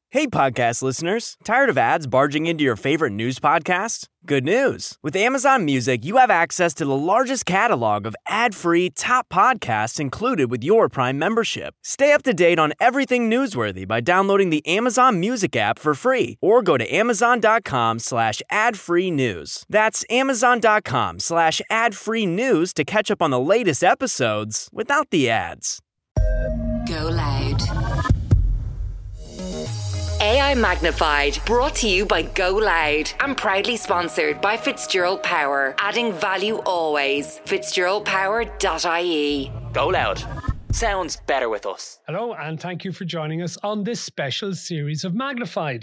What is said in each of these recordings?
Hey, podcast listeners. Tired of ads barging into your favorite news podcast? Good news. With Amazon Music, you have access to the largest catalog of ad-free top podcasts included with your Prime membership. Stay up to date on everything newsworthy by downloading the Amazon Music app for free or go to amazon.com/ad-free news. That's amazon.com/ad-free news to catch up on the latest episodes without the ads. Go Loud. AI Magnified, brought to you by Go Loud and proudly sponsored by Fitzgerald Power, adding value always. FitzgeraldPower.ie. Go Loud. Sounds better with us. Hello, and thank you for joining us on this special series of Magnified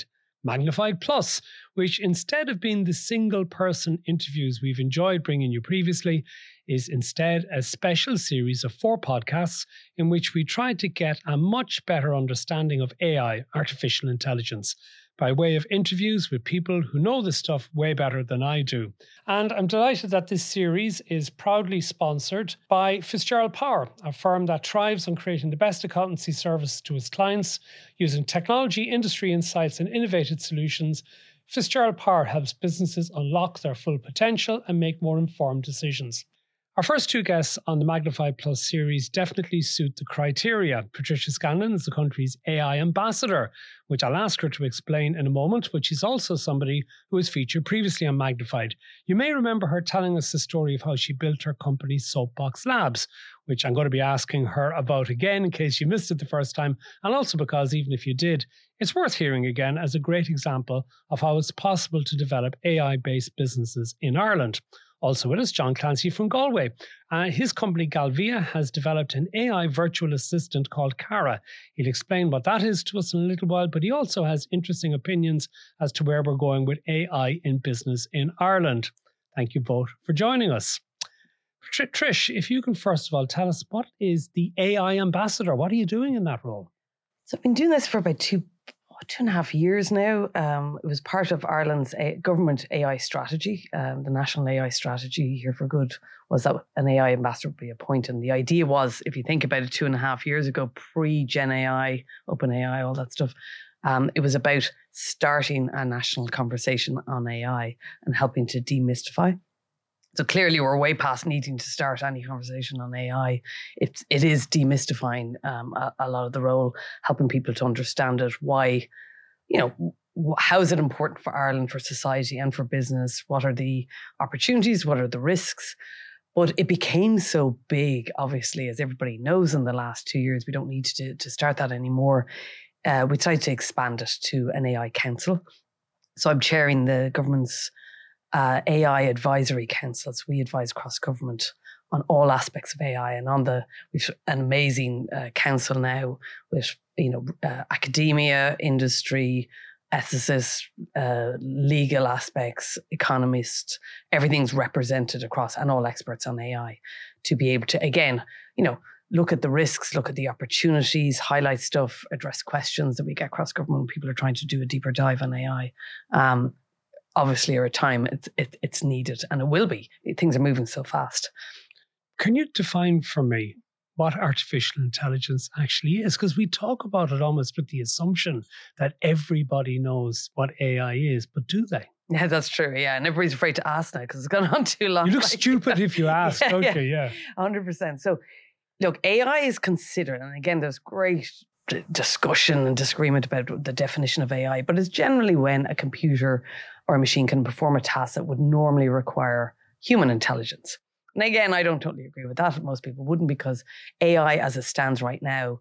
Plus, which instead of being the single-person interviews we've enjoyed bringing you previously, is instead a special series of 4 podcasts in which we try to get a much better understanding of AI, artificial intelligence, by way of interviews with people who know this stuff way better than I do. And I'm delighted that this series is proudly sponsored by Fitzgerald Power, a firm that thrives on creating the best accountancy service to its clients. Using technology, industry insights and innovative solutions, Fitzgerald Power helps businesses unlock their full potential and make more informed decisions. Our first 2 guests on the Magnified Plus series definitely suit the criteria. Patricia Scanlon is the country's AI ambassador, which I'll ask her to explain in a moment, but she's also somebody who was featured previously on Magnified. You may remember her telling us the story of how she built her company Soapbox Labs, which I'm going to be asking her about again in case you missed it the first time, and also because even if you did, it's worth hearing again as a great example of how it's possible to develop AI-based businesses in Ireland. Also with us, John Clancy from Galway. His company Galvia has developed an AI virtual assistant called Cara. He'll explain what that is to us in a little while, but he also has interesting opinions as to where we're going with AI in business in Ireland. Thank you both for joining us. Trish, if you can first of all tell us, what is the AI ambassador? What are you doing in that role? So I've been doing this for about 2.5 years now. It was part of Ireland's government AI strategy. The national AI strategy here for good was that an AI ambassador would be appointed. And the idea was, if you think about it, 2.5 years ago, pre-Gen AI, OpenAI, all that stuff, it was about starting a national conversation on AI and helping to demystify. So clearly we're way past needing to start any conversation on AI. It is demystifying a lot of the role, helping people to understand it, why, how is it important for Ireland, for society and for business? What are the opportunities? What are the risks? But it became so big, obviously, as everybody knows in the last 2 years. We don't need to start that anymore. We decided to expand it to an AI council. So I'm chairing the government's AI advisory councils. We advise cross government on all aspects of AI, and we've an amazing council now with academia, industry, ethicists, legal aspects, economists. Everything's represented across, and all experts on AI, to be able to again, look at the risks, look at the opportunities, highlight stuff, address questions that we get cross government when people are trying to do a deeper dive on AI. Obviously, at a time it's needed, and it will be. Things are moving so fast. Can you define for me what artificial intelligence actually is? Because we talk about it almost with the assumption that everybody knows what AI is, but do they? Yeah, that's true. Yeah, and everybody's afraid to ask now because it's gone on too long. You look stupid if you ask, don't you? Yeah, 100%. So, look, AI is considered, and again, there's great discussion and disagreement about the definition of AI, but it's generally when a computer or a machine can perform a task that would normally require human intelligence. And again, I don't totally agree with that. Most people wouldn't, because AI as it stands right now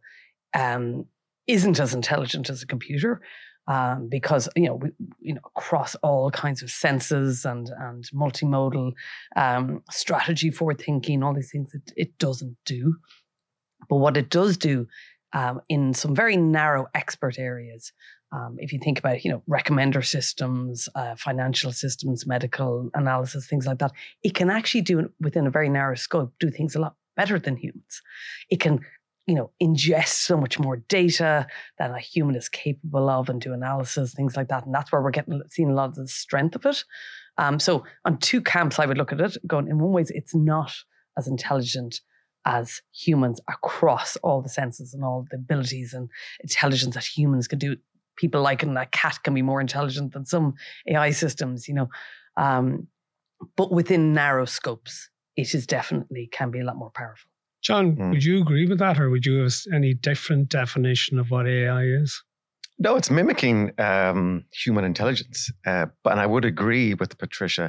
isn't as intelligent as a computer, because we, across all kinds of senses and multimodal strategy, forward thinking, all these things it doesn't do. But what it does do in some very narrow expert areas, if you think about, recommender systems, financial systems, medical analysis, things like that, it can actually do, within a very narrow scope, do things a lot better than humans. It can, ingest so much more data than a human is capable of, and do analysis, things like that. And that's where we're seeing a lot of the strength of it. So on 2 camps, I would look at it going, in one way, it's not as intelligent as humans across all the senses and all the abilities and intelligence that humans can do. people liken that cat can be more intelligent than some AI systems, but within narrow scopes, it is definitely can be a lot more powerful. John, would you agree with that, or would you have any different definition of what AI is? No, it's mimicking human intelligence. And I would agree with Patricia.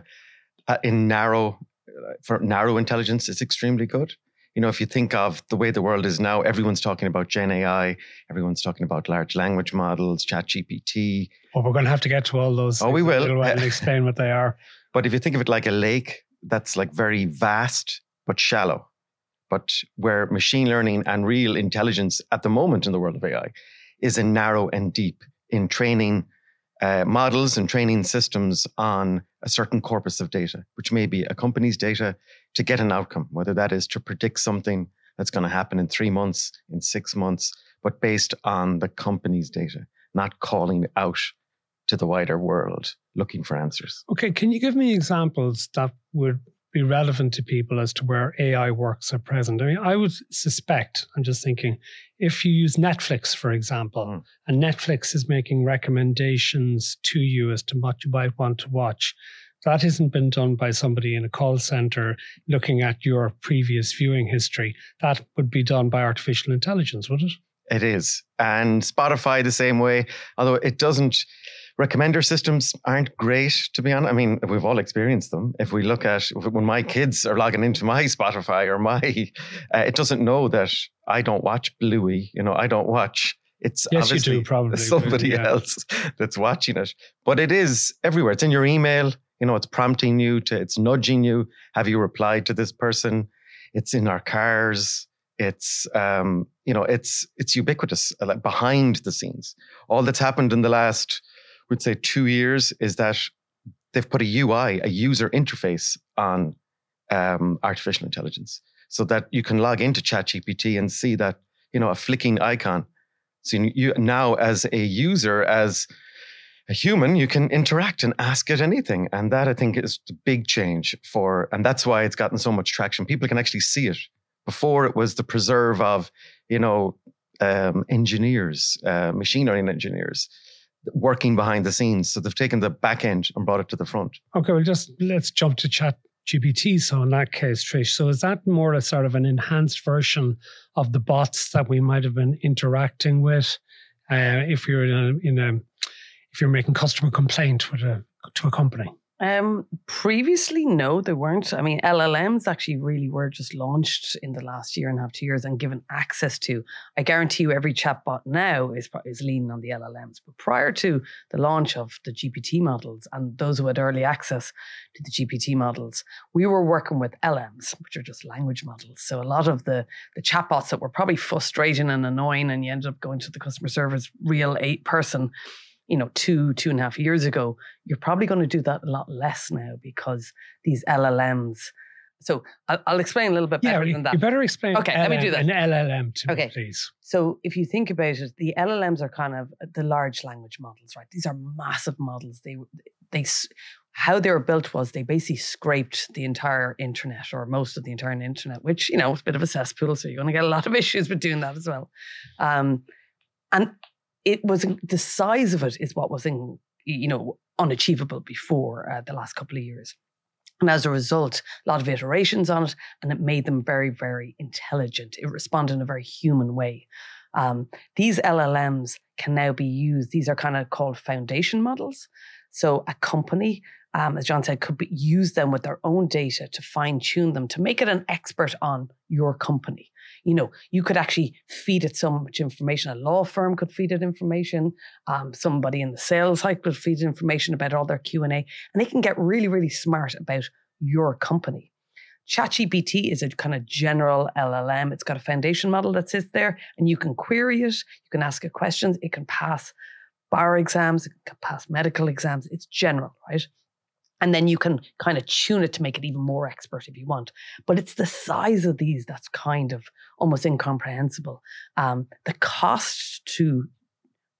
For narrow intelligence, it's extremely good. If you think of the way the world is now, everyone's talking about Gen AI, everyone's talking about large language models, ChatGPT. Well, we're going to have to get to all those. Oh, we will. In a little while and explain what they are. But if you think of it like a lake, that's like very vast but shallow. But where machine learning and real intelligence at the moment in the world of AI is in narrow and deep, in training models and training systems on a certain corpus of data, which may be a company's data, to get an outcome, whether that is to predict something that's going to happen in 3 months, in 6 months, but based on the company's data, not calling out to the wider world looking for answers. Okay, can you give me examples that would be relevant to people as to where AI works at present? I mean, I would suspect, I'm just thinking, if you use Netflix, for example, and Netflix is making recommendations to you as to what you might want to watch, that hasn't been done by somebody in a call center looking at your previous viewing history. That would be done by artificial intelligence, would it? It is. And Spotify the same way, although it doesn't. Recommender systems aren't great, to be honest. I mean, we've all experienced them. If we look at when my kids are logging into my Spotify or it doesn't know that I don't watch Bluey. I don't watch. It's yes, obviously you do, probably somebody else that's watching it. But it is everywhere. It's in your email. It's prompting you it's nudging you. Have you replied to this person? It's in our cars. It's it's ubiquitous, like behind the scenes. All that's happened in the last, would say 2 years, is that they've put a UI, a user interface on artificial intelligence, so that you can log into ChatGPT and see that, a flicking icon. So you now, as a user, as a human, you can interact and ask it anything. And that, I think, is the big change and that's why it's gotten so much traction. People can actually see it. Before, it was the preserve of, engineers, machine learning engineers, working behind the scenes. So they've taken the back end and brought it to the front. Okay, well, let's jump to ChatGPT. So in that case, Trish, so is that more a sort of an enhanced version of the bots that we might have been interacting with if you're if you're making customer complaint to a company? Previously, no, they weren't. I mean, LLMs actually really were just launched in the last year and a half, 2 years, and given access to. I guarantee you every chatbot now is leaning on the LLMs. But prior to the launch of the GPT models and those who had early access to the GPT models, we were working with LMs, which are just language models. So a lot of the chatbots that were probably frustrating and annoying, and you ended up going to the customer service real person, 2.5 years ago, you're probably going to do that a lot less now because these LLMs. So I'll explain a little bit better than that. You better explain. Okay, let me do that. An LLM to me, please. So if you think about it, the LLMs are kind of the large language models, right? These are massive models. How they were built was they basically scraped the entire internet, or most of the entire internet, which, is a bit of a cesspool. So you're going to get a lot of issues with doing that as well. And it was the size of it is what was unachievable before the last couple of years. And as a result, a lot of iterations on it, and it made them very, very intelligent. It responded in a very human way. These LLMs can now be used. These are kind of called foundation models. So a company, as John said, could use them with their own data to fine tune them, to make it an expert on your company. You could actually feed it so much information. A law firm could feed it information. Somebody in the sales side could feed it information about all their Q&A. And they can get really, really smart about your company. ChatGPT is a kind of general LLM. It's got a foundation model that sits there, and you can query it. You can ask it questions. It can pass bar exams. It can pass medical exams. It's general, right? And then you can kind of tune it to make it even more expert if you want. But it's the size of these that's kind of almost incomprehensible. The cost to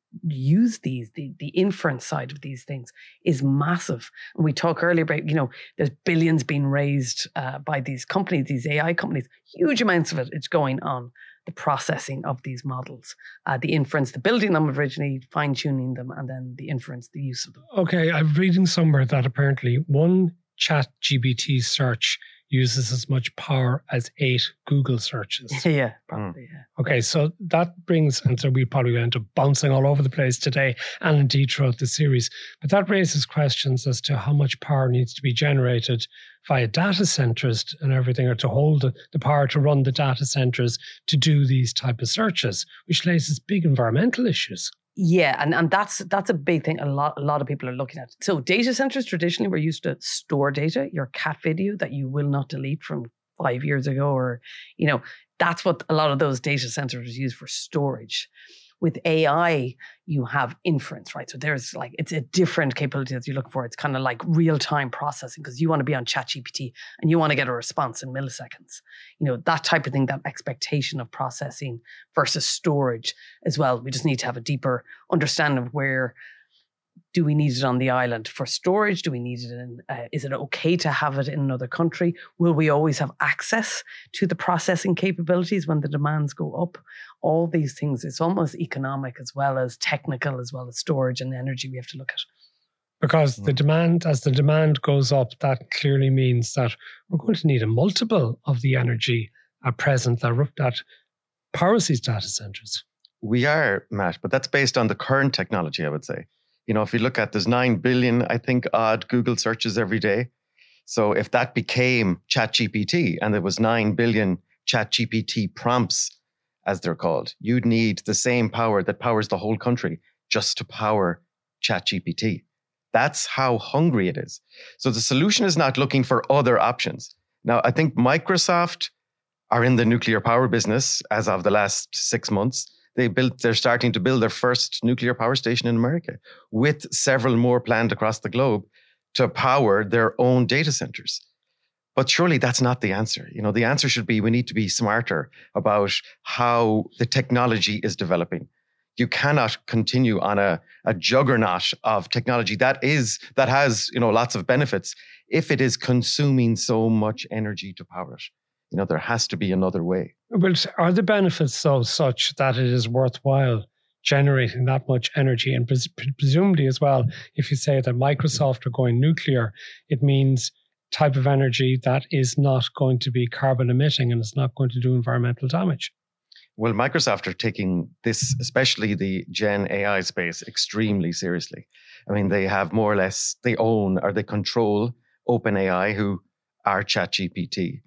use these, the inference side of these things is massive. And we talked earlier about, there's billions being raised by these companies, these AI companies, huge amounts of it's going on the processing of these models, the inference, the building them originally, fine tuning them, and then the inference, the use of them. Okay, I'm reading somewhere that apparently one ChatGPT search uses as much power as 8 Google searches. Yeah, probably, yeah. Okay, so that brings, and so we probably went to bouncing all over the place today and indeed throughout the series, but that raises questions as to how much power needs to be generated via data centers and everything, or to hold the power to run the data centers to do these type of searches, which raises big environmental issues. Yeah, and that's a big thing. A lot of people are looking at. So data centers traditionally were used to store data, your cat video that you will not delete from 5 years ago, or that's what a lot of those data centers use for storage. With AI, you have inference, right? So there's it's a different capability that you look for. It's kind of like real-time processing, because you want to be on ChatGPT and you want to get a response in milliseconds. That type of thing, that expectation of processing versus storage as well. We just need to have a deeper understanding of where do we need it on the island for storage? Do we need it in, is it okay to have it in another country? Will we always have access to the processing capabilities when the demands go up? All these things, it's almost economic as well as technical, as well as storage and energy we have to look at. Because as the demand goes up, that clearly means that we're going to need a multiple of the energy at present that powers these data centers. We are, Matt, but that's based on the current technology, I would say. If you look at, there's 9 billion, I think, odd Google searches every day. So if that became ChatGPT and there was 9 billion ChatGPT prompts, as they're called, you'd need the same power that powers the whole country just to power ChatGPT. That's how hungry it is. So the solution is not looking for other options. Now, I think Microsoft are in the nuclear power business as of the last 6 months. They're starting to build their first nuclear power station in America, with several more planned across the globe to power their own data centers. But surely that's not the answer. The answer should be, we need to be smarter about how the technology is developing. You cannot continue on a juggernaut of technology that has lots of benefits if it is consuming so much energy to power it. There has to be another way. Well, are the benefits so such that it is worthwhile generating that much energy? And presumably as well, if you say that Microsoft are going nuclear, it means type of energy that is not going to be carbon emitting and it's not going to do environmental damage. Well, Microsoft are taking this, especially the Gen AI space, extremely seriously. I mean, they have more or less, they own or they control OpenAI, who are ChatGPT.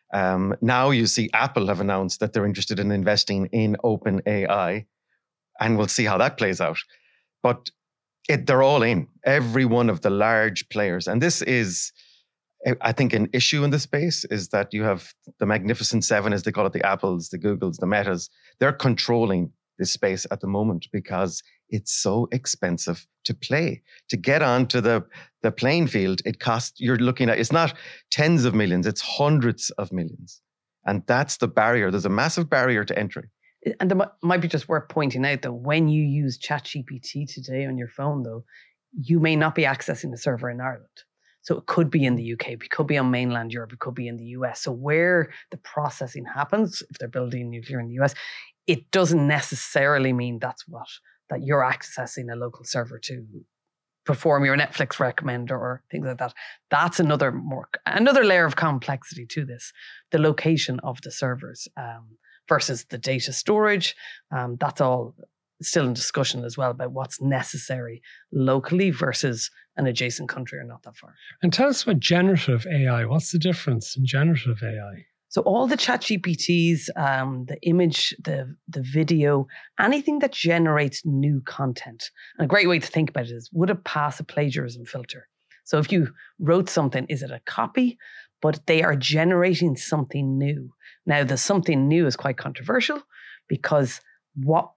Now you see Apple have announced that they're interested in investing in OpenAI, and we'll see how that plays out. But they're all in, every one of the large players. And this is, I think, an issue in the space, is that you have the Magnificent Seven, as they call it, the Apples, the Googles, the Metas. They're controlling this space at the moment because it's so expensive to play. To get onto the playing field, it costs, you're looking at, it's not tens of millions, it's hundreds of millions. And that's the barrier. There's a massive barrier to entry. And it might be just worth pointing out that when you use ChatGPT today on your phone, though, you may not be accessing the server in Ireland. So it could be in the UK, it could be on mainland Europe, it could be in the US. So where the processing happens, if they're building nuclear in the US, it doesn't necessarily mean that you're accessing a local server to perform your Netflix recommender or things like that. That's another layer of complexity to this, the location of the servers versus the data storage. That's all still in discussion as well about what's necessary locally versus an adjacent country or not that far. And tell us about generative AI. What's the difference in generative AI? So all the ChatGPTs, the image, the video, anything that generates new content. And a great way to think about it is, would it pass a plagiarism filter? So if you wrote something, is it a copy? But they are generating something new. Now, the something new is quite controversial because what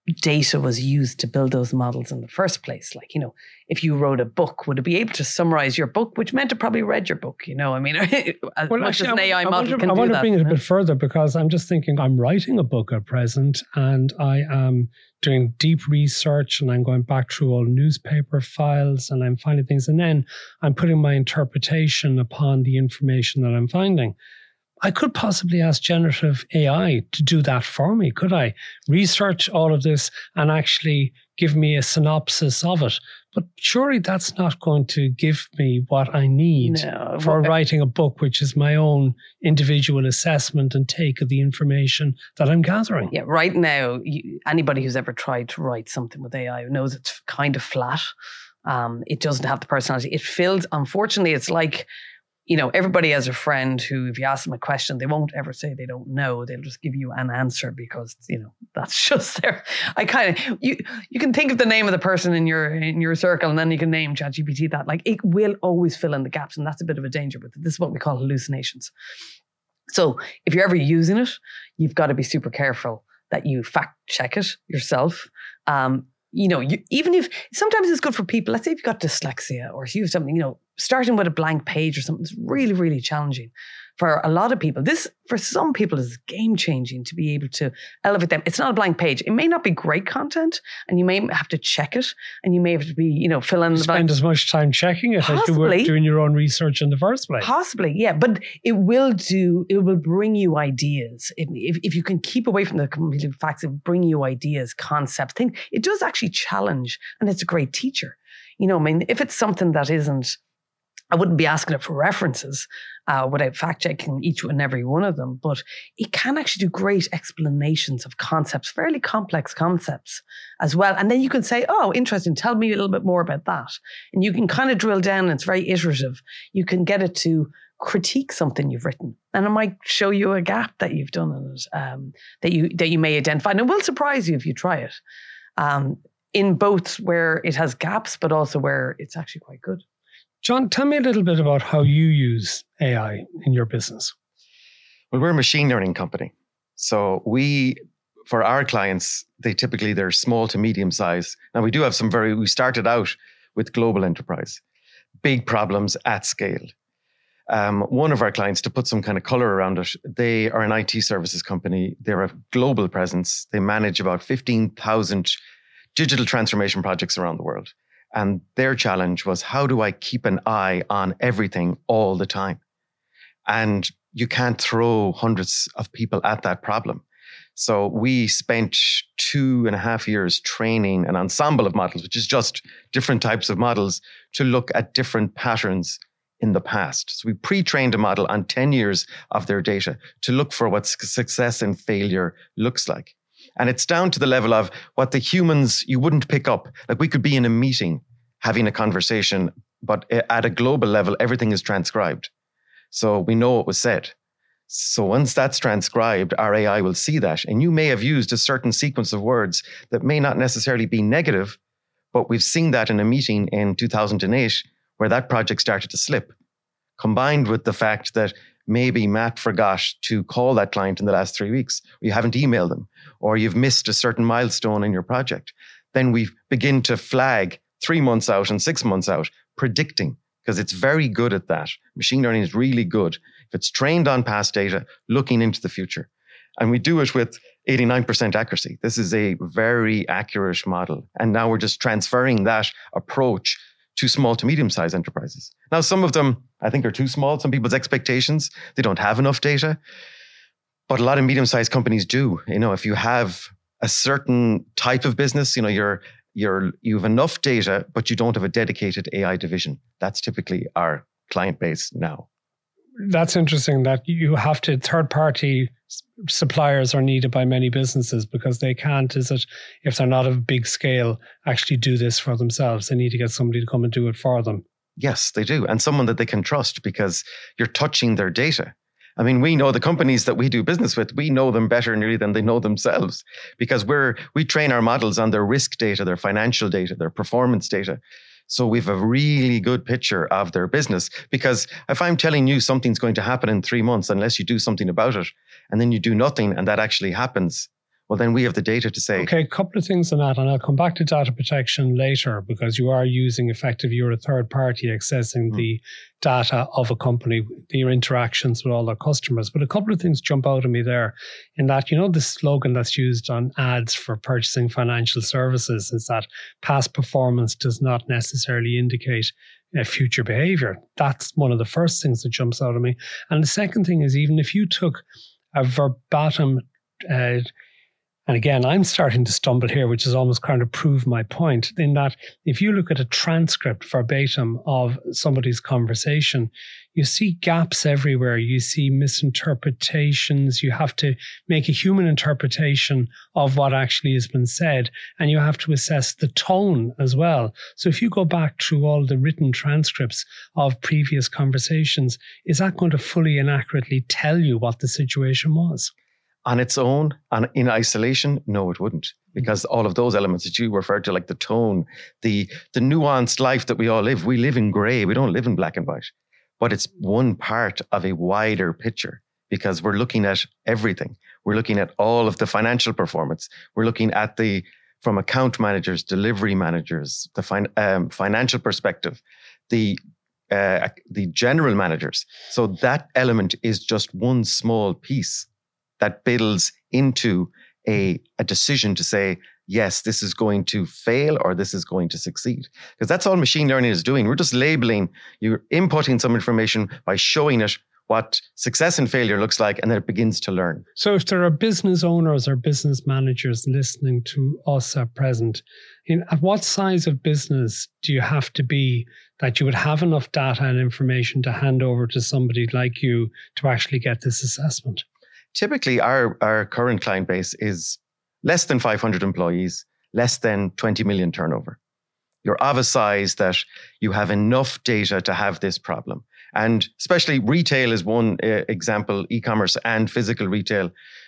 data was used to build those models in the first place. Like, if you wrote a book, would it be able to summarize your book, which meant it probably read your book, I mean, as much as an AI model can do that. I want to bring it a bit further, because I'm just thinking I'm writing a book at present, and I am doing deep research, and I'm going back through all newspaper files, and I'm finding things, and then I'm putting my interpretation upon the information that I'm finding. I could possibly ask generative AI to do that for me. Could I research all of this and actually give me a synopsis of it? But surely that's not going to give me what I need for writing a book, which is my own individual assessment and take of the information that I'm gathering. Yeah, right now, anybody who's ever tried to write something with AI knows it's kind of flat. It doesn't have the personality. It feels, unfortunately, it's like, everybody has a friend who, if you ask them a question, they won't ever say they don't know. They'll just give you an answer because, that's just there. You can think of the name of the person in your circle, and then you can name ChatGPT that. Like, it will always fill in the gaps, and that's a bit of a danger with it. This is what we call hallucinations. So if you're ever using it, you've got to be super careful that you fact check it yourself. Even if sometimes it's good for people, let's say if you've got dyslexia or if you have something, starting with a blank page or something is really, really challenging for a lot of people. This, for some people, is game changing to be able to elevate them. It's not a blank page. It may not be great content, and you may have to check it, and you may have to be, fill in the spend as much time checking it as you were doing your own research in the first place. Possibly, yeah. But it will bring you ideas. If you can keep away from the complete facts, it will bring you ideas, concepts, things. It does actually challenge, and it's a great teacher. If it's something that isn't, I wouldn't be asking it for references without fact-checking each and every one of them, but it can actually do great explanations of concepts, fairly complex concepts as well. And then you can say, oh, interesting, tell me a little bit more about that. And you can kind of drill down, and it's very iterative. You can get it to critique something you've written, and it might show you a gap that you've done in it, that you may identify. And it will surprise you if you try it, in both where it has gaps, but also where it's actually quite good. John, tell me a little bit about how you use AI in your business. Well, we're a machine learning company. So for our clients, they're small to medium size. Now we do have we started out with global enterprise, big problems at scale. One of our clients, to put some kind of color around it, they are an IT services company. They're a global presence. They manage about 15,000 digital transformation projects around the world. And their challenge was, how do I keep an eye on everything all the time? And you can't throw hundreds of people at that problem. So we spent 2.5 years training an ensemble of models, which is just different types of models, to look at different patterns in the past. So we pre-trained a model on 10 years of their data to look for what success and failure looks like. And it's down to the level of what the humans you wouldn't pick up. Like, we could be in a meeting having a conversation, but at a global level, everything is transcribed. So we know what was said. So once that's transcribed, our AI will see that. And you may have used a certain sequence of words that may not necessarily be negative, but we've seen that in a meeting in 2008 where that project started to slip, combined with the fact that maybe Matt forgot to call that client in the last 3 weeks, or you haven't emailed them, or you've missed a certain milestone in your project. Then we begin to flag 3 months out and 6 months out, predicting, because it's very good at that. Machine learning is really good. If it's trained on past data, looking into the future. And we do it with 89% accuracy. This is a very accurate model. And now we're just transferring that approach to small to medium-sized enterprises. Now, some of them, I think, are too small. Some people's expectations, they don't have enough data. But a lot of medium-sized companies do. If you have a certain type of business, you have enough data, but you don't have a dedicated AI division. That's typically our client base now. That's interesting that you have to, third-party suppliers are needed by many businesses because they can't, if they're not of big scale, actually do this for themselves. They need to get somebody to come and do it for them. Yes, they do. And someone that they can trust, because you're touching their data. I mean, we know the companies that we do business with, we know them better nearly than they know themselves, because we train our models on their risk data, their financial data, their performance data. So we have a really good picture of their business, because if I'm telling you something's going to happen in 3 months, unless you do something about it, and then you do nothing and that actually happens, well, then we have the data to say. Okay, a couple of things on that, and I'll come back to data protection later, because you are using effectively, you're a third party accessing the data of a company, your interactions with all their customers. But a couple of things jump out at me there, in that, the slogan that's used on ads for purchasing financial services is that past performance does not necessarily indicate future behavior. That's one of the first things that jumps out at me. And the second thing is, even if you took a verbatim, and again, I'm starting to stumble here, which is almost kind of prove my point, in that if you look at a transcript verbatim of somebody's conversation, you see gaps everywhere. You see misinterpretations. You have to make a human interpretation of what actually has been said, and you have to assess the tone as well. So if you go back through all the written transcripts of previous conversations, is that going to fully and accurately tell you what the situation was? On its own, in isolation, no, it wouldn't. Because all of those elements that you referred to, like the tone, the nuanced life that we all live, we live in grey, we don't live in black and white. But it's one part of a wider picture, because we're looking at everything. We're looking at all of the financial performance. We're looking at from account managers, delivery managers, the financial perspective, the general managers. So that element is just one small piece that builds into a decision to say, yes, this is going to fail or this is going to succeed. Because that's all machine learning is doing. We're just labeling, you're inputting some information by showing it what success and failure looks like, and then it begins to learn. So if there are business owners or business managers listening to us at present, at what size of business do you have to be that you would have enough data and information to hand over to somebody like you to actually get this assessment? Typically, our current client base is less than 500 employees, less than 20 million turnover. You're of a size that you have enough data to have this problem. And especially retail is one example, e-commerce and physical retail.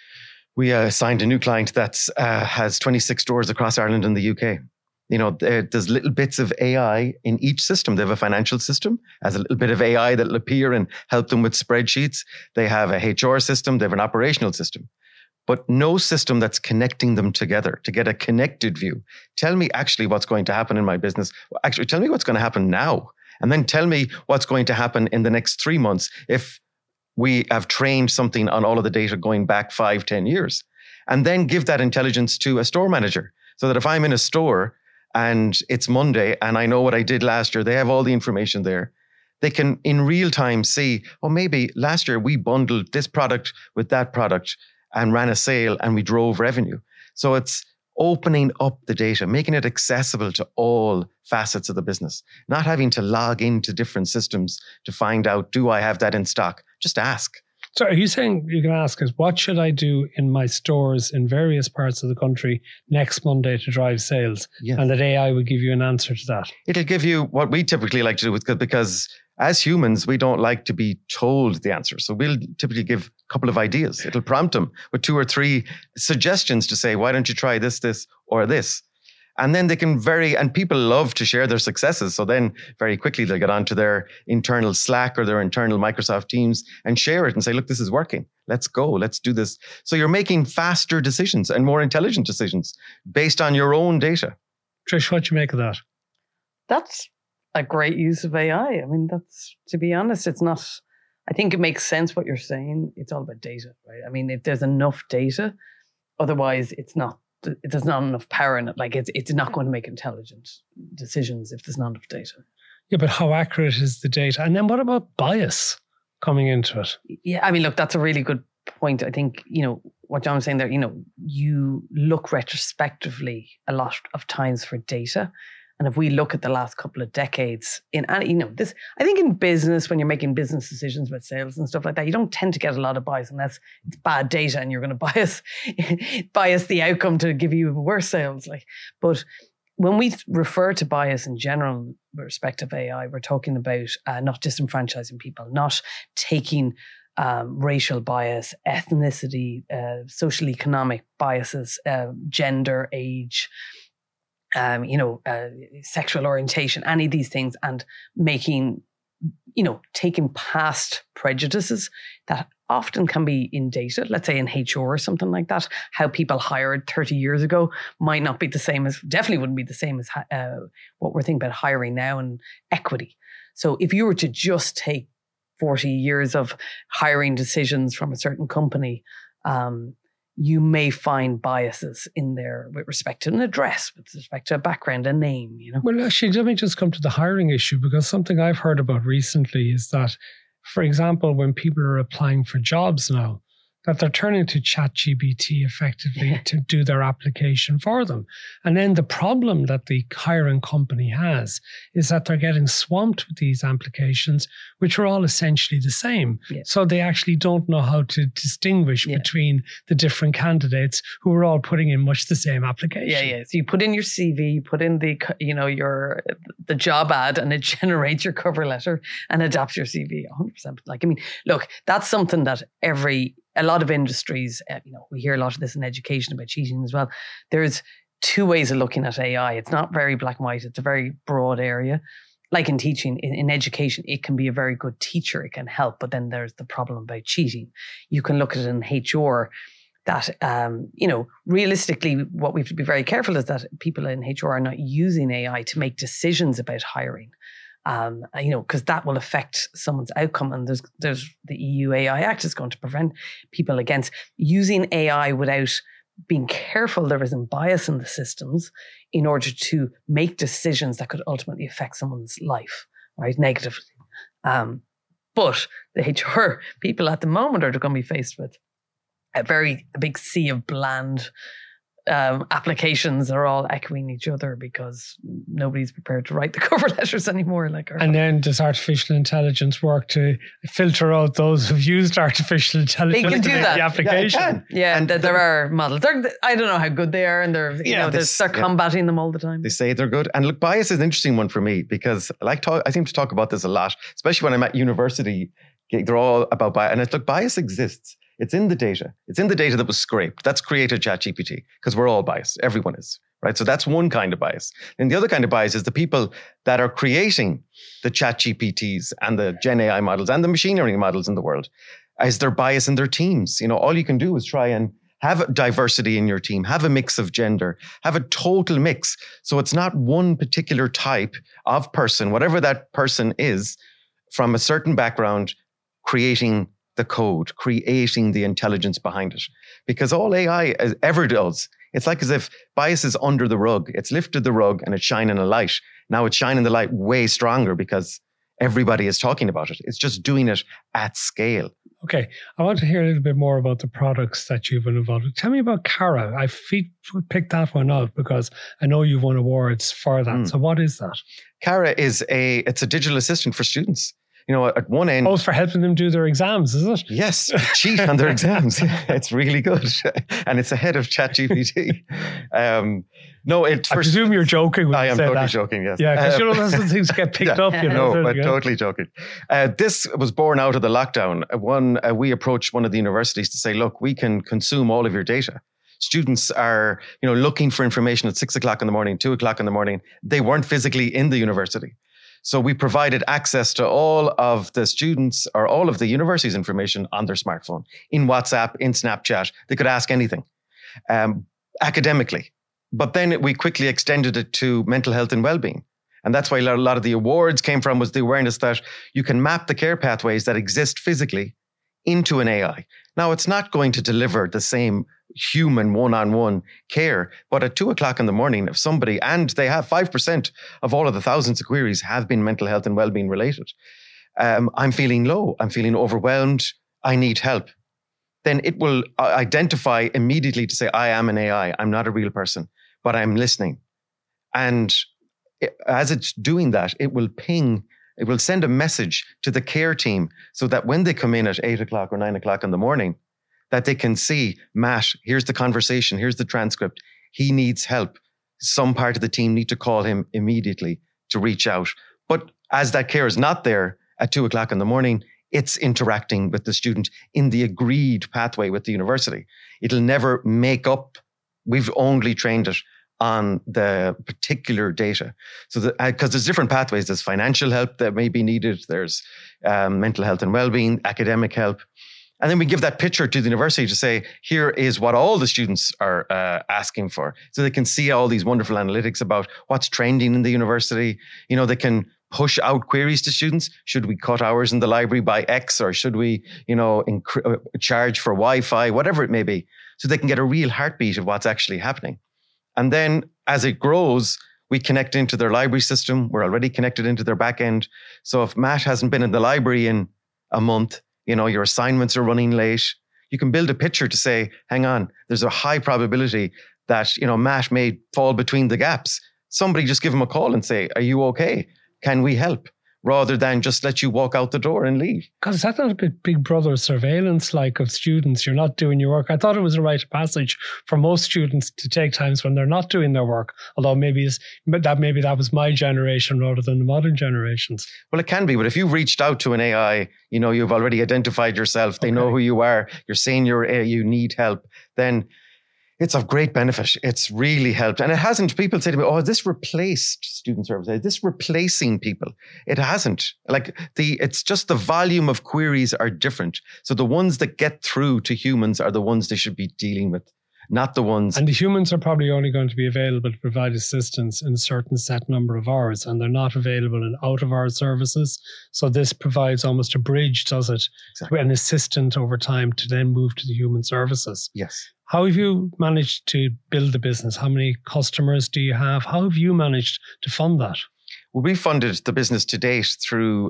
We signed a new client that has 26 stores across Ireland and the UK. There's little bits of AI in each system. They have a financial system, has a little bit of AI that will appear and help them with spreadsheets. They have a HR system. They have an operational system, but no system that's connecting them together to get a connected view. Tell me actually what's going to happen in my business. Actually, tell me what's going to happen now. And then tell me what's going to happen in the next 3 months if we have trained something on all of the data going back 5-10 years. And then give that intelligence to a store manager, so that if I'm in a store and it's Monday and I know what I did last year, they have all the information there. They can in real time see, maybe last year we bundled this product with that product and ran a sale and we drove revenue. So it's opening up the data, making it accessible to all facets of the business, not having to log into different systems to find out, do I have that in stock? Just ask. So are you saying, you can ask us, what should I do in my stores in various parts of the country next Monday to drive sales? Yes. And that AI will give you an answer to that. It'll give you what we typically like to do, because as humans, we don't like to be told the answer. So we'll typically give a couple of ideas. It'll prompt them with 2 or 3 suggestions to say, why don't you try this, or this? And then they can and people love to share their successes. So then very quickly they'll get onto their internal Slack or their internal Microsoft Teams and share it and say, look, this is working. Let's go. Let's do this. So you're making faster decisions and more intelligent decisions based on your own data. Trish, what do you make of that? That's a great use of AI. I mean, that's, to be honest, it's not, I think it makes sense what you're saying. It's all about data, right? I mean, if there's enough data, otherwise there's not enough power in it. Like it's not going to make intelligent decisions if there's not enough data. Yeah, but how accurate is the data? And then what about bias coming into it? Yeah, I mean, look, that's a really good point. I think, what John was saying there, you look retrospectively a lot of times for data. And if we look at the last couple of decades this, I think in business, when you're making business decisions about sales and stuff like that, you don't tend to get a lot of bias unless it's bad data and you're going to bias the outcome to give you worse sales. But when we refer to bias in general with respect to AI, we're talking about not disenfranchising people, not taking racial bias, ethnicity, social economic biases, gender, age, sexual orientation, any of these things, and making, taking past prejudices that often can be in data, let's say in HR or something like that. How people hired 30 years ago might not be the same as, definitely wouldn't be the same as what we're thinking about hiring now and equity. So if you were to just take 40 years of hiring decisions from a certain company, you may find biases in there with respect to an address, with respect to a background, a name, you know. Well, actually, let me just come to the hiring issue, because something I've heard about recently is that, for example, when people are applying for jobs now, that they're turning to ChatGPT effectively to do their application for them. And then the problem that the hiring company has is that they're getting swamped with these applications, which are all essentially the same. Yeah. So they actually don't know how to distinguish between the different candidates who are all putting in much the same application. Yeah. So you put in your CV, you put in the job ad, and it generates your cover letter and adapts your CV 100%. Like, I mean, look, that's something that a lot of industries, we hear a lot of this in education about cheating as well. There's two ways of looking at AI. It's not very black and white. It's a very broad area. Like in teaching, in education, it can be a very good teacher. It can help. But then there's the problem about cheating. You can look at it in HR that, realistically, what we have to be very careful is that people in HR are not using AI to make decisions about hiring. Because that will affect someone's outcome. And there's the EU AI Act is going to prevent people against using AI without being careful there isn't bias in the systems in order to make decisions that could ultimately affect someone's life, right, negatively. But the HR people at the moment are going to be faced with a big sea of bland applications are all echoing each other because nobody's prepared to write the cover letters anymore. And then does artificial intelligence work to filter out those who've used artificial intelligence? They can do that. The application. Yeah, and there are models. I don't know how good they are, and they're combating them all the time. They say they're good. And look, bias is an interesting one for me because I seem to talk about this a lot, especially when I'm at university. They're all about bias, and bias exists. It's in the data. It's in the data that was scraped. That's created ChatGPT because we're all biased. Everyone is, right? So that's one kind of bias. And the other kind of bias is the people that are creating the ChatGPTs and the Gen AI models and the machine learning models in the world as their bias in their teams. All you can do is try and have diversity in your team, have a mix of gender, have a total mix. So it's not one particular type of person, whatever that person is, from a certain background, creating the code, creating the intelligence behind it. Because all AI ever does, it's like as if bias is under the rug. It's lifted the rug and it's shining a light. Now it's shining the light way stronger because everybody is talking about it. It's just doing it at scale. Okay, I want to hear a little bit more about the products that you've been involved with. Tell me about Cara. I picked that one out because I know you've won awards for that. So what is that? Cara it's a digital assistant for students. At one end... Oh, it's for helping them do their exams, is it? Yes, cheat on their exams. It's really good. And it's ahead of ChatGPT. I presume you're joking when I am totally that. Joking, yes. Yeah, because those things get picked up. No, I'm totally joking. This was born out of the lockdown. We approached one of the universities to say, look, we can consume all of your data. Students are, looking for information at 6 o'clock in the morning, 2 o'clock in the morning. They weren't physically in the university. So we provided access to all of the students or all of the university's information on their smartphone, in WhatsApp, in Snapchat. They could ask anything academically. But then we quickly extended it to mental health and well-being. And that's why a lot of the awards came from was the awareness that you can map the care pathways that exist physically into an AI. Now, it's not going to deliver the same human one-on-one care, but at 2 o'clock in the morning, if somebody, and they have 5% of all of the thousands of queries have been mental health and well-being related. I'm feeling low. I'm feeling overwhelmed. I need help. Then it will identify immediately to say, I am an AI. I'm not a real person, but I'm listening. And as it's doing that, it will send a message to the care team so that when they come in at 8 o'clock or 9 o'clock in the morning, that they can see, Matt, here's the conversation, here's the transcript. He needs help. Some part of the team need to call him immediately to reach out. But as that care is not there at 2 o'clock in the morning, it's interacting with the student in the agreed pathway with the university. It'll never make up. We've only trained it on the particular data. So because there's different pathways, there's financial help that may be needed. There's mental health and well-being, academic help. And then we give that picture to the university to say, here is what all the students are asking for. So they can see all these wonderful analytics about what's trending in the university. You know, they can push out queries to students. Should we cut hours in the library by X, or should we, you know, charge for Wi-Fi, whatever it may be, so they can get a real heartbeat of what's actually happening. And then as it grows, we connect into their library system. We're already connected into their back end. So if Matt hasn't been in the library in a month, you know, your assignments are running late, you can build a picture to say, hang on, there's a high probability that, you know, Matt may fall between the gaps. Somebody just give him a call and say, are you okay? Can we help? Rather than just let you walk out the door and leave. Because that's not a bit Big Brother surveillance like of students. You're not doing your work. I thought it was a rite of passage for most students to take times when they're not doing their work. Although maybe that was my generation rather than the modern generations. Well, it can be. But if you've reached out to an AI, you know, you've already identified yourself. They know who you are. You're saying you need help. Then it's of great benefit. It's really helped. And it hasn't, people say to me, oh, this replaced student services. This replacing people. It hasn't. Like it's just the volume of queries are different. So the ones that get through to humans are the ones they should be dealing with, not the ones. And the humans are probably only going to be available to provide assistance in a certain set number of hours, and they're not available in out-of-hours services. So this provides almost a bridge, does it? Exactly. An assistant over time to then move to the human services. Yes. How have you managed to build a business? How many customers do you have? How have you managed to fund that? Well, we funded the business to date through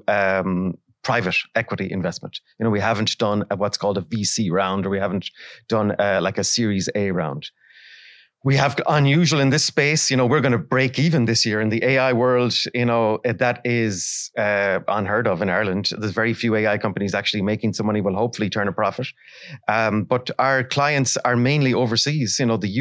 private equity investment. You know, we haven't done what's called a VC round, or we haven't done like a Series A round. We have unusual in this space. You know, we're going to break even this year in the AI world. You know, that is unheard of in Ireland. There's very few AI companies actually making some money. Will hopefully turn a profit. But our clients are mainly overseas. You know, the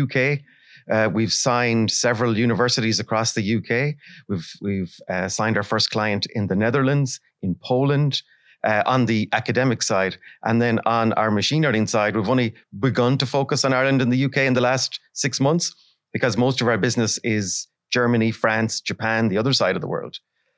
UK. We've signed several universities across the UK. We've signed our first client in the Netherlands, in Poland, on the academic side. And then on our machine learning side, we've only begun to focus on Ireland and the UK in the last 6 months, because most of our business is Germany, France, Japan, the other side of the world,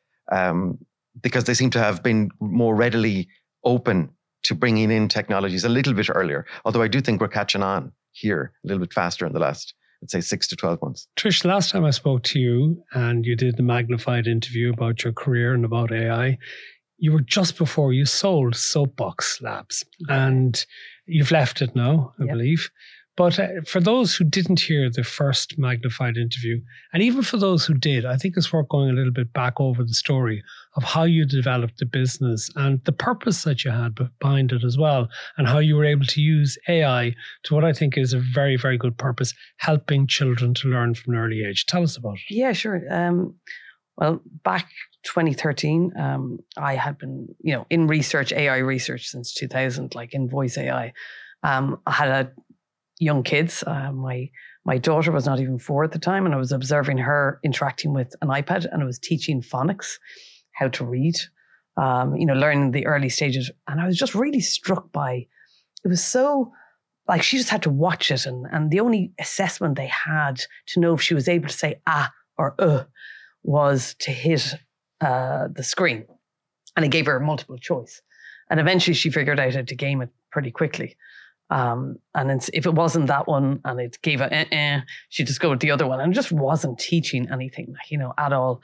because they seem to have been more readily open to bringing in technologies a little bit earlier. Although I do think we're catching on here a little bit faster in the last, let's say, 6 to 12 months. Trish, last time I spoke to you and you did the Magnified interview about your career and about AI, you were just before you sold Soapbox Labs, and you've left it now, I believe. But for those who didn't hear the first Magnified interview, and even for those who did, I think it's worth going a little bit back over the story of how you developed the business and the purpose that you had behind it as well, and how you were able to use AI to what I think is a very, very good purpose, helping children to learn from an early age. Tell us about it. Yeah, sure. Well, back 2013, I had been, in research, AI research since 2000, like in voice AI. I had young kids. My daughter was not even 4 at the time, and I was observing her interacting with an iPad, and I was teaching phonics, how to read, learning the early stages. And I was just really struck by, it was so, like, she just had to watch it, and the only assessment they had to know if she was able to say ah or was to hit the screen. And it gave her multiple choice. And eventually she figured out how to game it pretty quickly. And if it wasn't that one and it gave a she'd just go with the other one, and it just wasn't teaching anything, at all.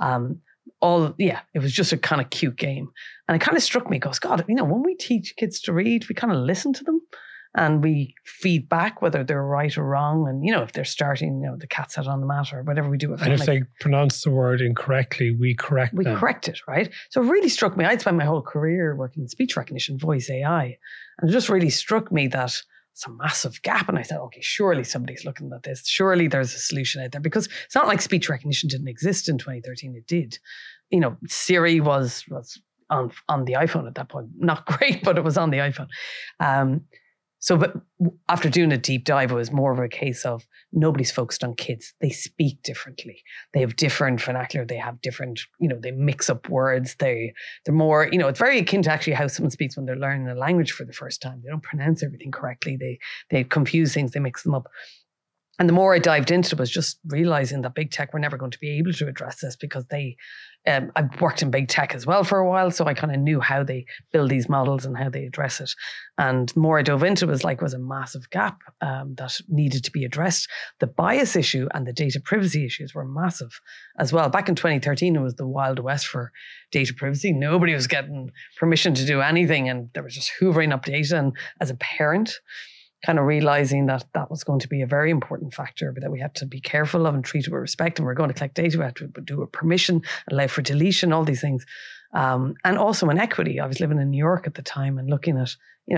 It was just a kind of cute game. And it kind of struck me, goes, God, when we teach kids to read, we kind of listen to them and we feed back whether they're right or wrong. And, if they're starting, the cat's head on the mat or whatever we do. And if they pronounce the word incorrectly, we correct them. We correct it, right? So it really struck me. I'd spent my whole career working in speech recognition, voice AI. And it just really struck me that it's a massive gap. And I said, okay, surely somebody's looking at this. Surely there's a solution out there, because it's not like speech recognition didn't exist in 2013. It did. Siri was on the iPhone at that point. Not great, but it was on the iPhone. But after doing a deep dive, it was more of a case of nobody's focused on kids. They speak differently. They have different vernacular. They have different, they mix up words. They're more, it's very akin to actually how someone speaks when they're learning a language for the first time. They don't pronounce everything correctly. They confuse things. They mix them up. And the more I dived into it was just realizing that big tech were never going to be able to address this because I've worked in big tech as well for a while, so I kind of knew how they build these models and how they address it. And the more I dove into it, was a massive gap that needed to be addressed. The bias issue and the data privacy issues were massive as well. Back in 2013, it was the Wild West for data privacy. Nobody was getting permission to do anything, and they were just hoovering up data. And as a parent, kind of realizing that was going to be a very important factor, but that we had to be careful of and treat it with respect. And we're going to collect data, we had to do it with permission, allow for deletion, all these things. And also in equity. I was living in New York at the time and looking at,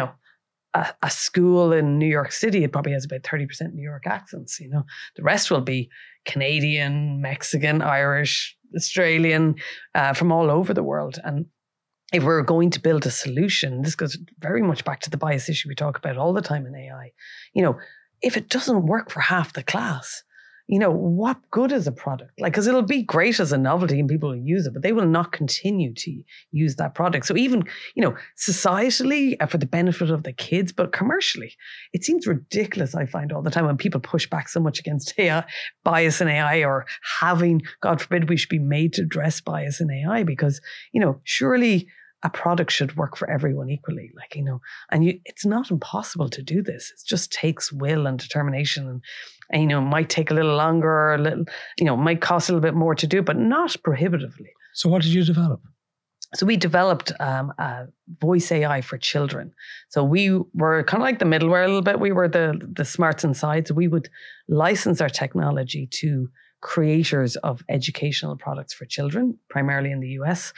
a school in New York City, it probably has about 30% New York accents, The rest will be Canadian, Mexican, Irish, Australian, from all over the world. And if we're going to build a solution, this goes very much back to the bias issue we talk about all the time in AI. If it doesn't work for half the class, what good is a product? Because it'll be great as a novelty and people will use it, but they will not continue to use that product. So even, societally for the benefit of the kids, but commercially, it seems ridiculous, I find all the time when people push back so much against AI, bias in AI, or having, God forbid, we should be made to address bias in AI because, surely a product should work for everyone equally, it's not impossible to do this. It just takes will and determination, and it might take a little longer, or might cost a little bit more to do, but not prohibitively. So what did you develop? So we developed voice AI for children. So we were kind of like the middleware a little bit. We were the smarts inside. So we would license our technology to creators of educational products for children, primarily in the US.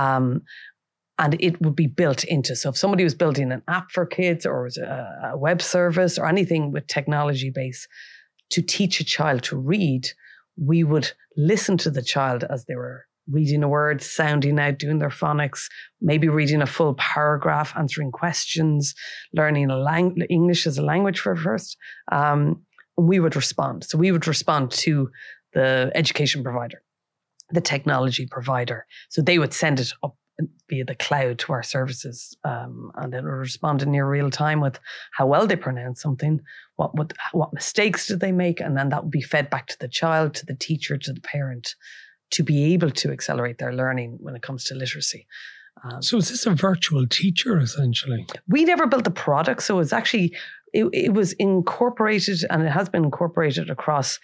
And it would be built into. So if somebody was building an app for kids or was a web service or anything with technology base to teach a child to read, we would listen to the child as they were reading a word, sounding out, doing their phonics, maybe reading a full paragraph, answering questions, learning English as a language for first. We would respond. So we would respond to the education provider, the technology provider. So they would send it up via the cloud to our services, and then we'll respond in near real time with how well they pronounce something, what mistakes did they make, and then that would be fed back to the child, to the teacher, to the parent, to be able to accelerate their learning when it comes to literacy. So is this a virtual teacher, essentially? We never built the product, so it's actually, it was incorporated, and it has been incorporated across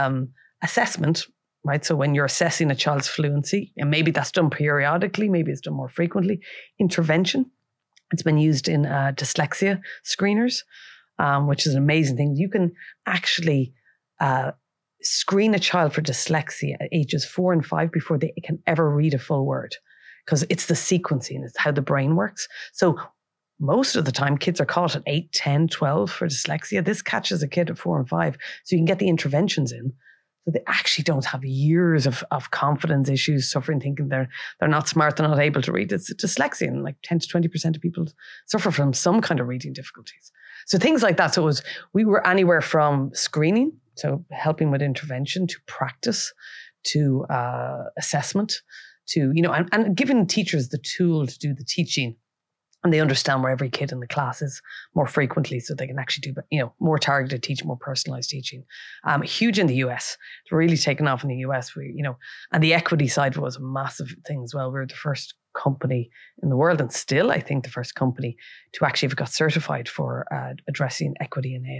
assessment. Right. So when you're assessing a child's fluency, and maybe that's done periodically, maybe it's done more frequently, intervention. It's been used in dyslexia screeners, which is an amazing thing. You can actually screen a child for dyslexia at ages 4 and 5 before they can ever read a full word, because it's the sequencing, it's how the brain works. So most of the time, kids are caught at 8, 10, 12 for dyslexia. This catches a kid at 4 and 5. So you can get the interventions in. So they actually don't have years of confidence issues, suffering, thinking they're not smart, they're not able to read. It's dyslexia, and like 10 to 20% of people suffer from some kind of reading difficulties. So things like that. So we were anywhere from screening, so helping with intervention, to practice, to assessment, to, and giving teachers the tool to do the teaching. And they understand where every kid in the class is more frequently, so they can actually do, more targeted teaching, more personalized teaching. Huge in the US. It's really taken off in the US. And the equity side was a massive thing as well. We were the first company in the world, and still, I think, the first company to actually have got certified for addressing equity in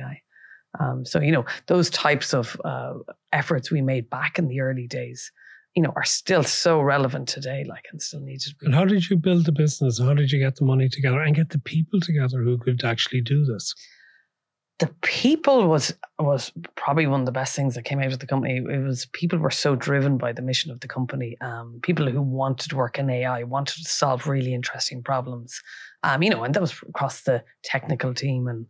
AI. So those types of efforts we made back in the early days, are still so relevant today, and still needed to be. And how did you build the business? How did you get the money together and get the people together who could actually do this? The people was probably one of the best things that came out of the company. It was people were so driven by the mission of the company. People who wanted to work in AI, wanted to solve really interesting problems. And that was across the technical team. And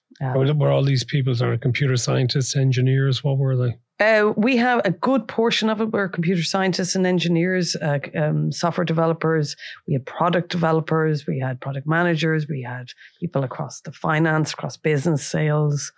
were all these people sort of computer scientists, engineers? What were they? We have a good portion of it were computer scientists and engineers, software developers. We had product developers. We had product managers. We had people across the finance, across business, sales.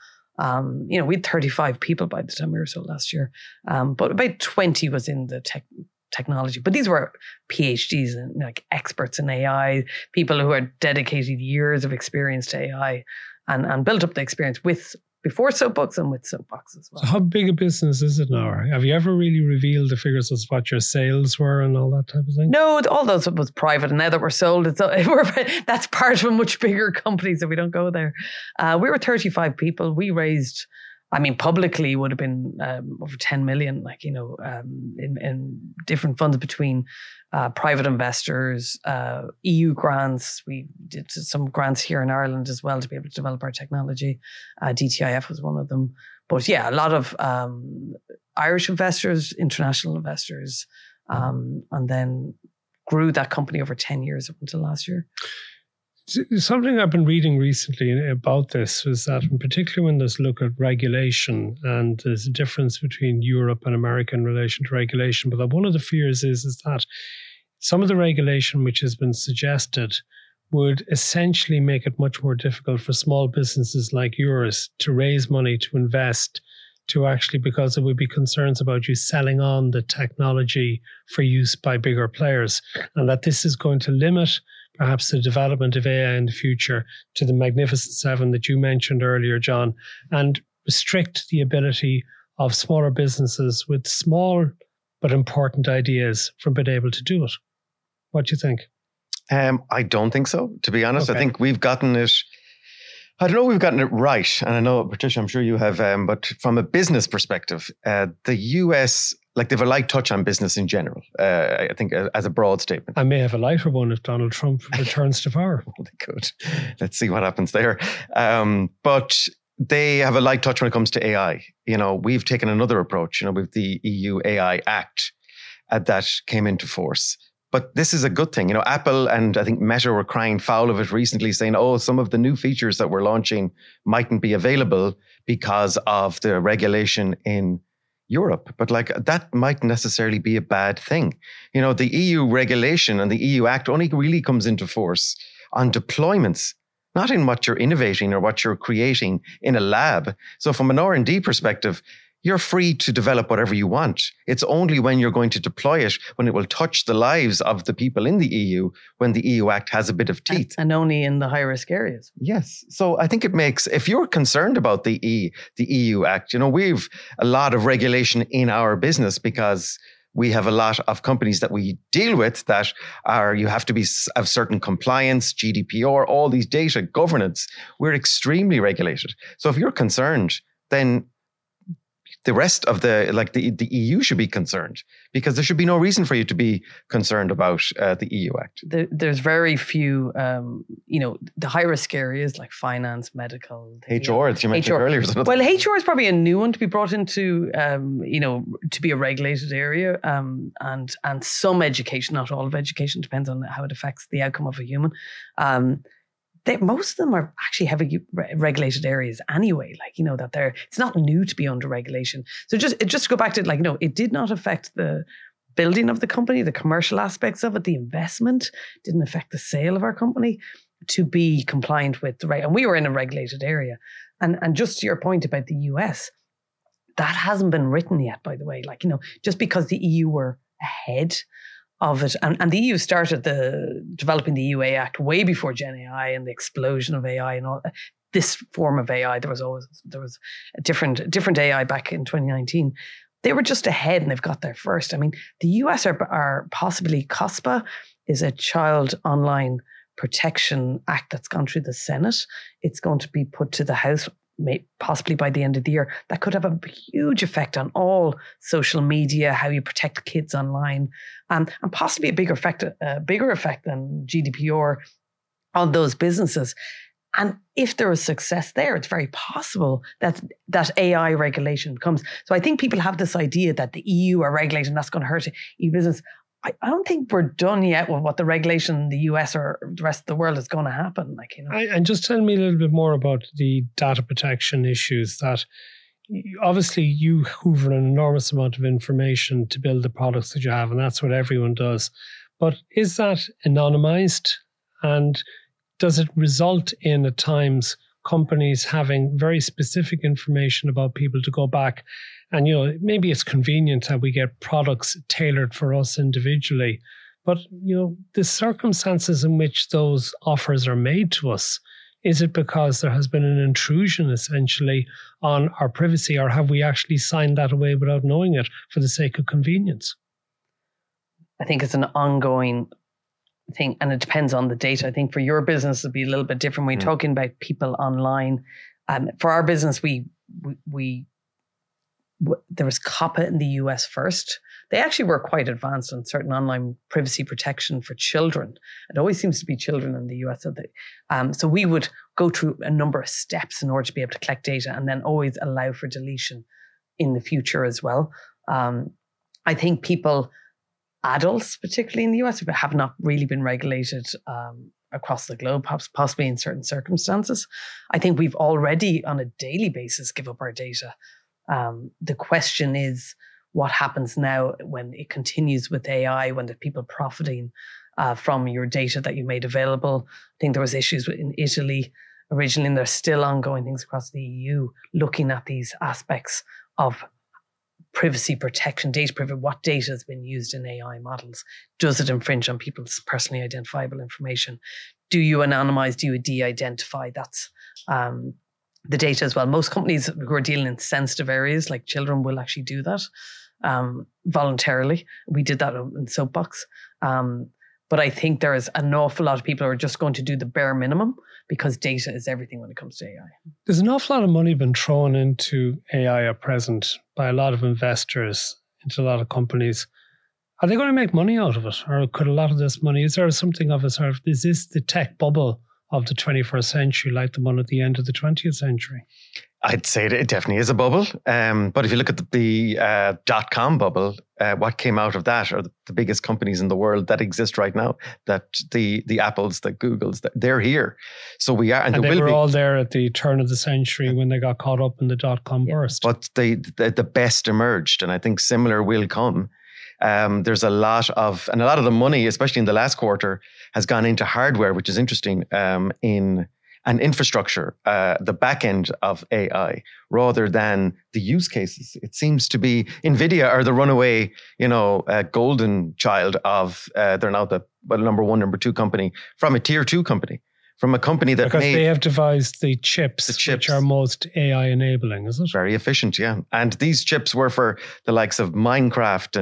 We had 35 people by the time we were sold last year. But about 20 was in the technology. But these were PhDs and experts in AI, people who had dedicated years of experience to AI and built up the experience with before Soapbox and with Soapbox as well. So how big a business is it now? Have you ever really revealed the figures as what your sales were and all that type of thing? No, all those was private, and now that we're sold, that's part of a much bigger company, so we don't go there. We were 35 people. We raised, publicly would have been over 10 million, in different funds between private investors, EU grants. We did some grants here in Ireland as well to be able to develop our technology. DTIF was one of them. But yeah, a lot of Irish investors, international investors, and then grew that company over 10 years up until last year. Something I've been reading recently about this was that, in particular, when there's a look at regulation, and there's a difference between Europe and America in relation to regulation, but that one of the fears is that some of the regulation which has been suggested would essentially make it much more difficult for small businesses like yours to raise money, to invest, to actually, because there would be concerns about you selling on the technology for use by bigger players, and that this is going to limit perhaps the development of AI in the future to the Magnificent Seven that you mentioned earlier, John, and restrict the ability of smaller businesses with small but important ideas from being able to do it. What do you think? I don't think so, to be honest. Okay. I think we've gotten it right. And I know, Patricia, I'm sure you have, but from a business perspective, the US, they have a light touch on business in general, I think, as a broad statement. I may have a lighter one if Donald Trump returns to power. Well, they could. Let's see what happens there. But they have a light touch when it comes to AI. We've taken another approach, with the EU AI Act that came into force. But this is a good thing. Apple and I think Meta were crying foul of it recently, saying, some of the new features that we're launching mightn't be available because of the regulation in Europe. But that might necessarily be a bad thing. The EU regulation and the EU Act only really comes into force on deployments, not in what you're innovating or what you're creating in a lab. So from an R&D perspective, you're free to develop whatever you want. It's only when you're going to deploy it, when it will touch the lives of the people in the EU, when the EU Act has a bit of teeth. And only in the high-risk areas. Yes. So I think it makes, if you're concerned about the EU Act, we've a lot of regulation in our business because we have a lot of companies that we deal with that you have to have certain compliance, GDPR, all these data governance. We're extremely regulated. So if you're concerned, then the rest of the EU should be concerned, because there should be no reason for you to be concerned about the EU Act. There's very few, the high risk areas like finance, medical. HR, as you mentioned earlier. Well, HR is probably a new one to be brought into, to be a regulated area, and some education, not all of education, depends on how it affects the outcome of a human. Most of them are actually heavily regulated areas anyway. It's not new to be under regulation. So just to go back to it did not affect the building of the company, the commercial aspects of it, the investment didn't affect the sale of our company to be compliant with the right. And we were in a regulated area. And just to your point about the US, that hasn't been written yet, by the way. Just because the EU were ahead of it. And the EU started developing the EU AI Act way before Gen AI and the explosion of AI and all this form of AI. There was a different AI back in 2019. They were just ahead and they've got there first. The US are possibly COSPA is a Child Online Protection Act that's gone through the Senate. It's going to be put to the House possibly by the end of the year. That could have a huge effect on all social media, how you protect kids online, and possibly a bigger effect than GDPR on those businesses. And if there is success there, it's very possible that AI regulation comes. So I think people have this idea that the EU are regulating, that's going to hurt e-business. I don't think we're done yet with what the regulation in the US or the rest of the world is going to happen. And just tell me a little bit more about the data protection issues that obviously you hoover an enormous amount of information to build the products that you have, and that's what everyone does. But is that anonymized? And does it result in, at times, companies having very specific information about people to go back? And, maybe it's convenient that we get products tailored for us individually. But, the circumstances in which those offers are made to us, Is it because there has been an intrusion essentially on our privacy, or have we actually signed that away without knowing it for the sake of convenience? I think it's an ongoing thing, and it depends on the data. I think for your business, it'll be a little bit different. When you're talking about people online, for our business, there was COPPA in the US first. They actually were quite advanced on certain online privacy protection for children. It always seems to be children in the US. So we would go through a number of steps in order to be able to collect data, and then always allow for deletion in the future as well. I think adults, particularly in the US, have not really been regulated across the globe, possibly in certain circumstances. I think we've already on a daily basis give up our data. The question is, what happens now when it continues with AI, when the people profiting from your data that you made available? I think there was issues in Italy originally, and there's still ongoing things across the EU looking at these aspects of privacy protection, data privacy. What data has been used in AI models? Does it infringe on people's personally identifiable information? Do you anonymize? Do you de-identify? That's the data as well. Most companies who are dealing in sensitive areas like children will actually do that voluntarily. We did that in Soapbox. But I think there is an awful lot of people who are just going to do the bare minimum, because data is everything when it comes to AI. There's an awful lot of money been thrown into AI at present by a lot of investors into a lot of companies. Are they going to make money out of it? Or could a lot of this money, is there something of a sort of, is this the tech bubble of the 21st century, like the one at the end of the 20th century? I'd say it definitely is a bubble. But if you look at the dot-com bubble, what came out of that are the biggest companies in the world that exist right now, that the Apples, the Googles, they're here. So we are. And they were all there at the turn of the century when they got caught up in the dot-com burst. But the best emerged, and I think similar will come. There's a lot of the money, especially in the last quarter, has gone into hardware, which is interesting, in an infrastructure, the back end of AI, rather than the use cases. It seems to be NVIDIA are the runaway, golden child of, they're now the number one, number two company from a tier 2 company, from a company that because they have devised the chips which are most AI enabling, is it? Very efficient, yeah. And these chips were for the likes of Minecraft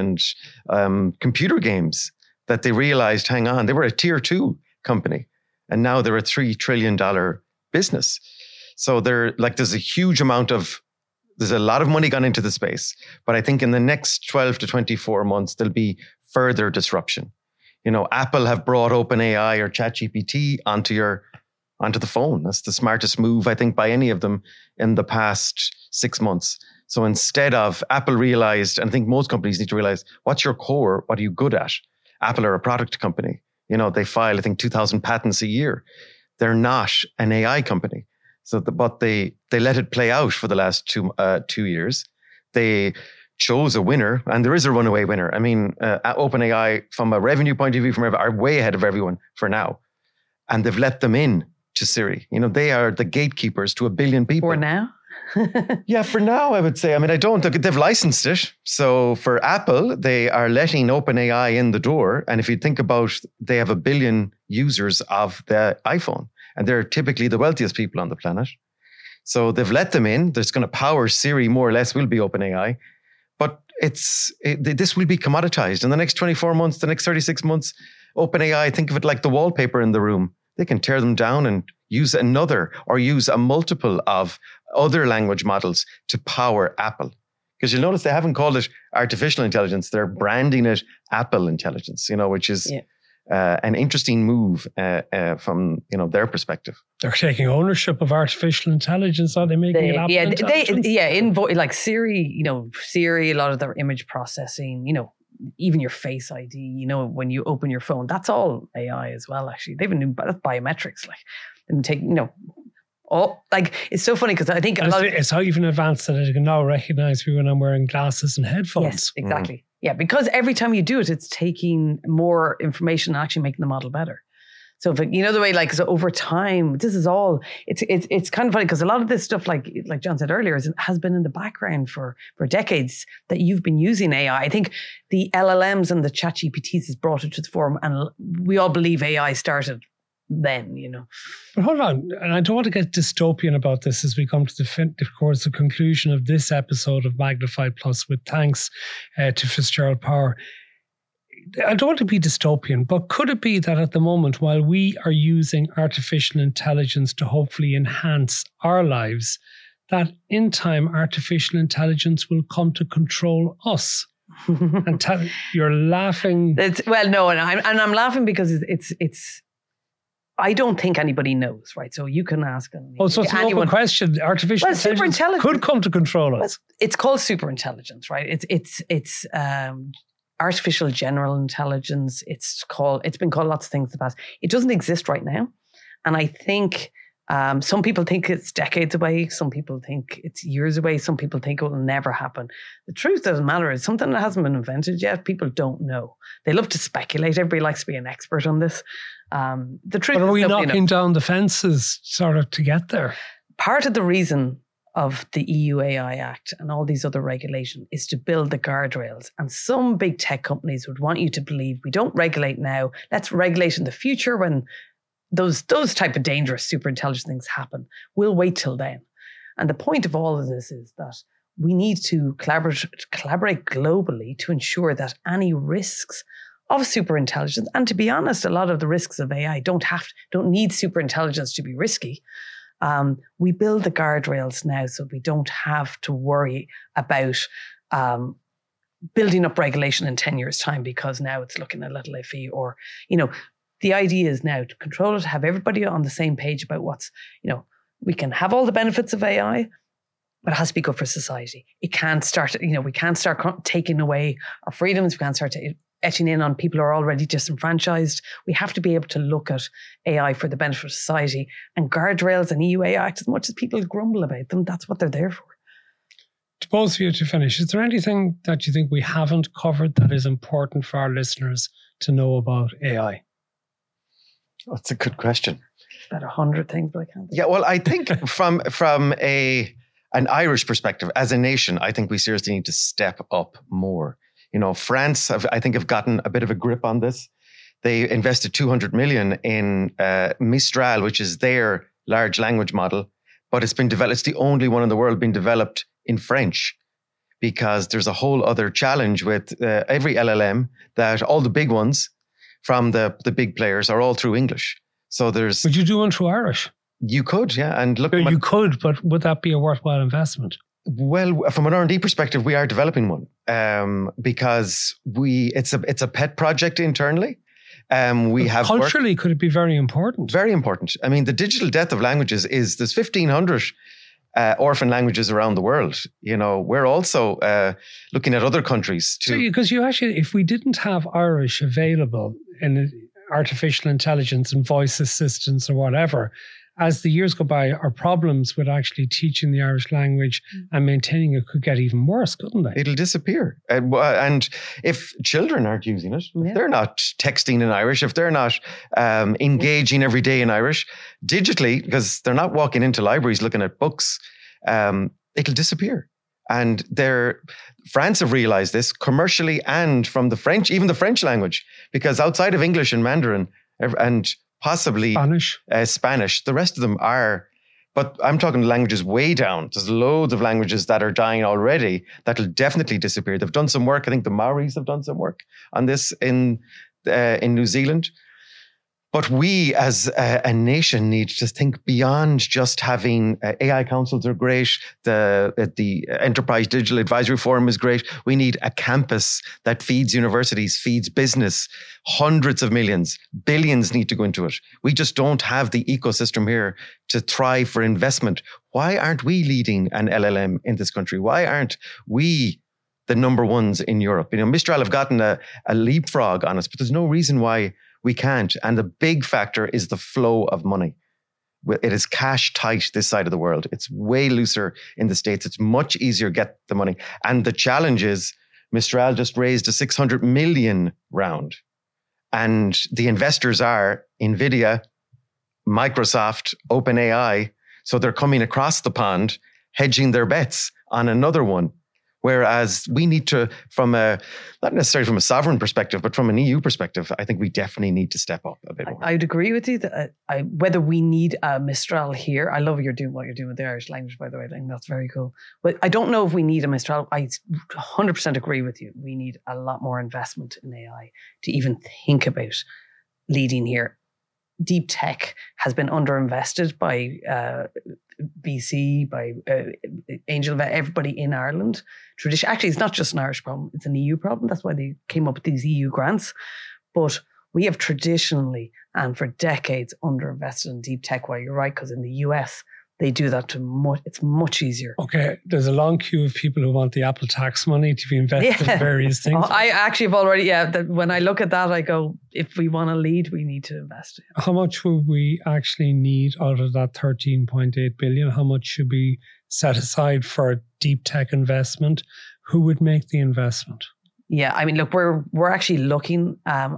and computer games that they realized, hang on, they were a tier 2 company. And now they're a $3 trillion business. So there's a huge amount there's a lot of money gone into the space. But I think in the next 12 to 24 months, there'll be further disruption. Apple have brought OpenAI or ChatGPT onto the phone. That's the smartest move, I think, by any of them in the past 6 months. So instead of Apple realized, and I think most companies need to realize, what's your core? What are you good at? Apple are a product company. They file, I think, 2,000 patents a year. They're not an AI company. But they let it play out for the last 2 years. They chose a winner, and there is a runaway winner. I mean, OpenAI, from a revenue point of view, are way ahead of everyone for now. And they've let them in to Siri. They are the gatekeepers to 1 billion people. For now? Yeah, for now, I would say. I mean, they've licensed it. So for Apple, they are letting OpenAI in the door. And if you think about, they have 1 billion users of the iPhone, and they're typically the wealthiest people on the planet. So they've let them in. That's going to power Siri more or less will be OpenAI. But this will be commoditized in the next 24 months, the next 36 months. OpenAI, think of it like the wallpaper in the room. They can tear them down and use another or use a multiple of other language models to power Apple. Because you'll notice they haven't called it artificial intelligence. They're branding it Apple intelligence, which is an interesting move from their perspective. They're taking ownership of artificial intelligence. Are they making it Apple intelligence? Like Siri, Siri, a lot of their image processing, even your Face ID, when you open your phone, that's all AI as well, actually. They even that's biometrics, and take, it's so funny because I think it's how even advanced that it can now recognize me when I'm wearing glasses and headphones. Yes, exactly. Mm. Yeah, because every time you do it, it's taking more information and actually making the model better. So, the way, so over time, this is all, it's kind of funny because a lot of this stuff, like John said earlier, has been in the background for decades that you've been using AI. I think the LLMs and the ChatGPTs has brought it to the forum, and we all believe AI started then, But hold on, and I don't want to get dystopian about this as we come to the conclusion of this episode of Magnified Plus, with thanks to Fitzgerald Power. I don't want to be dystopian, but could it be that at the moment, while we are using artificial intelligence to hopefully enhance our lives, that in time artificial intelligence will come to control us? And you're laughing. No, and I'm laughing because it's. I don't think anybody knows, right? So you can ask. So it's an open question. Artificial intelligence could come to control us. It's called superintelligence, right? It's artificial general intelligence. It's been called lots of things in the past. It doesn't exist right now, and I think some people think it's decades away. Some people think it's years away. Some people think it will never happen. The truth doesn't matter. It's something that hasn't been invented yet. People don't know. They love to speculate. Everybody likes to be an expert on this. The truth. But are we knocking down the fences sort of to get there? Part of the reason of the EU AI Act and all these other regulations is to build the guardrails. And some big tech companies would want you to believe we don't regulate now. Let's regulate in the future when those type of dangerous superintelligent things happen. We'll wait till then. And the point of all of this is that we need to collaborate globally to ensure that any risks of superintelligence, and to be honest, a lot of the risks of AI don't need superintelligence to be risky. We build the guardrails now so we don't have to worry about building up regulation in 10 years' time because now it's looking a little iffy, or, the idea is now to control it, have everybody on the same page about what's, we can have all the benefits of AI, but it has to be good for society. It can't start, we can't start taking away our freedoms. We can't start etching in on people who are already disenfranchised. We have to be able to look at AI for the benefit of society, and guardrails and EU AI Act, as much as people grumble about them, that's what they're there for. To both of you, to finish, is there anything that you think we haven't covered that is important for our listeners to know about AI? Oh, that's a good question. About 100 things, but I can't. Yeah, well, I think from an Irish perspective, as a nation, I think we seriously need to step up more. France, I think, have gotten a bit of a grip on this. They invested 200 million in Mistral, which is their large language model, but it's been developed. It's the only one in the world being developed in French, because there's a whole other challenge with every LLM, that all the big ones from the big players are all through English. So there's. Would you do one through Irish? You could, yeah. And look, you could, but would that be a worthwhile investment? Well, from an R&D perspective, we are developing one because it's a pet project internally. Culturally, could it be very important? Very important. I mean, the digital death of languages there's 1,500 orphan languages around the world. We're also looking at other countries too. Because you actually, if we didn't have Irish available in artificial intelligence and voice assistants or whatever, as the years go by, our problems with actually teaching the Irish language and maintaining it could get even worse, couldn't they? It'll disappear. And if children aren't using it, if they're not texting in Irish, if they're not engaging every day in Irish, digitally, because they're not walking into libraries looking at books, it'll disappear. And France have realized this commercially and from the French, even the French language, because outside of English and Mandarin and possibly Spanish, the rest of them are, but I'm talking languages way down. There's loads of languages that are dying already that'll definitely disappear. They've done some work. I think the Maoris have done some work on this in New Zealand. But we as a nation need to think beyond just having AI councils are great. The Enterprise Digital Advisory Forum is great. We need a campus that feeds universities, feeds business. Hundreds of millions, billions need to go into it. We just don't have the ecosystem here to thrive for investment. Why aren't we leading an LLM in this country? Why aren't we the number ones in Europe? Mistral have gotten a leapfrog on us, but there's no reason why we can't. And the big factor is the flow of money. It is cash tight this side of the world. It's way looser in the States. It's much easier to get the money. And the challenge is Mistral just raised a 600 million round. And the investors are NVIDIA, Microsoft, OpenAI. So they're coming across the pond, hedging their bets on another one. Whereas we need to, not necessarily from a sovereign perspective, but from an EU perspective, I think we definitely need to step up a bit more. I'd agree with you that whether we need a Mistral here. I love what you're doing with the Irish language, by the way. I think that's very cool. But I don't know if we need a Mistral. I 100% agree with you. We need a lot more investment in AI to even think about leading here. Deep tech has been underinvested by VC, by Angel, everybody in Ireland. Actually, it's not just an Irish problem, it's an EU problem. That's why they came up with these EU grants. But we have traditionally and for decades underinvested in deep tech. Well, you're right, because in the US, they do that it's much easier. Okay, there's a long queue of people who want the Apple tax money to be invested in various things. I actually have already, when I look at that, I go, if we want to lead, we need to invest. How much would we actually need out of that 13.8 billion? How much should be set aside for deep tech investment? Who would make the investment? Yeah, I mean, look, we're actually looking on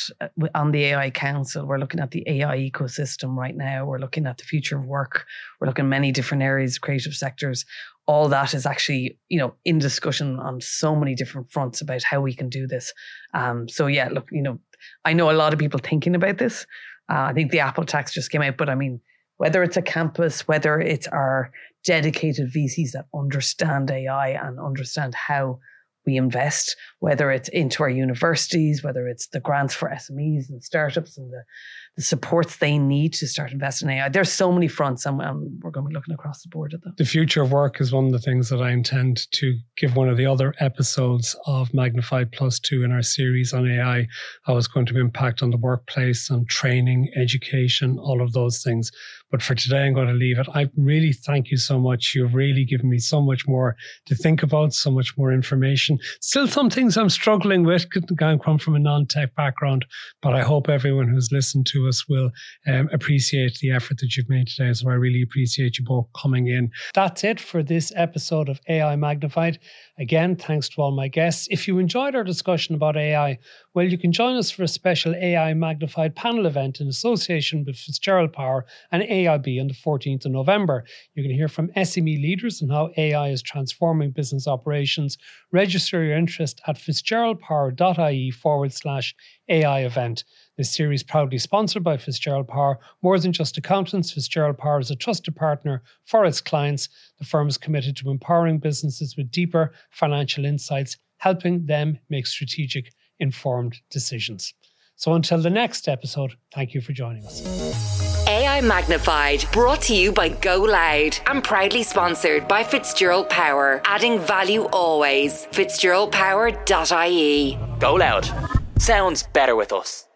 the AI Council. We're looking at the AI ecosystem right now. We're looking at the future of work. We're looking at many different areas, creative sectors. All that is actually, in discussion on so many different fronts about how we can do this. So yeah, look, I know a lot of people thinking about this. I think the Apple tax just came out, but I mean, whether it's a campus, whether it's our dedicated VCs that understand AI and understand how we invest, whether it's into our universities, whether it's the grants for SMEs and startups and the supports they need to start investing in AI. There's so many fronts, and we're going to be looking across the board at that. The future of work is one of the things that I intend to give one of the other episodes of Magnified Plus 2 in our series on AI, how it's going to impact on the workplace and training, education, all of those things. But for today, I'm going to leave it. I really thank you so much. You've really given me so much more to think about, so much more information. Still some things I'm struggling with, I come from a non-tech background, but I hope everyone who's listened to us will appreciate the effort that you've made today. So I really appreciate you both coming in. That's it for this episode of AI Magnified. Again, thanks to all my guests. If you enjoyed our discussion about AI, well, you can join us for a special AI Magnified panel event in association with Fitzgerald Power and AIB on the 14th of November. You can hear from SME leaders on how AI is transforming business operations. Register your interest at fitzgeraldpower.ie/AI event. This series proudly sponsored by Fitzgerald Power. More than just accountants, Fitzgerald Power is a trusted partner for its clients. The firm is committed to empowering businesses with deeper financial insights, helping them make strategic, informed decisions. So until the next episode, thank you for joining us. AI Magnified, brought to you by Go Loud and proudly sponsored by Fitzgerald Power, adding value always. fitzgeraldpower.ie. Go Loud. Sounds better with us.